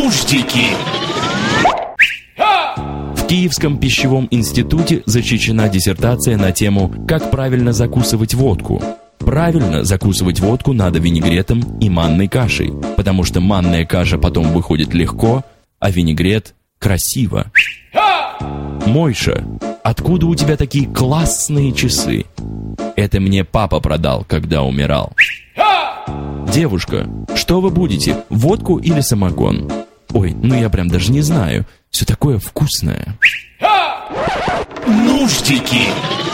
Нуждики. В Киевском пищевом институте защищена диссертация на тему «Как правильно закусывать водку». Правильно закусывать водку надо винегретом и манной кашей, потому что манная каша потом выходит легко, а винегрет красиво. Мойша, откуда у тебя такие классные часы? Это мне папа продал, когда умирал. Девушка, что вы будете, водку или самогон? Ой, ну я прям даже не знаю, все такое вкусное. Нуждики.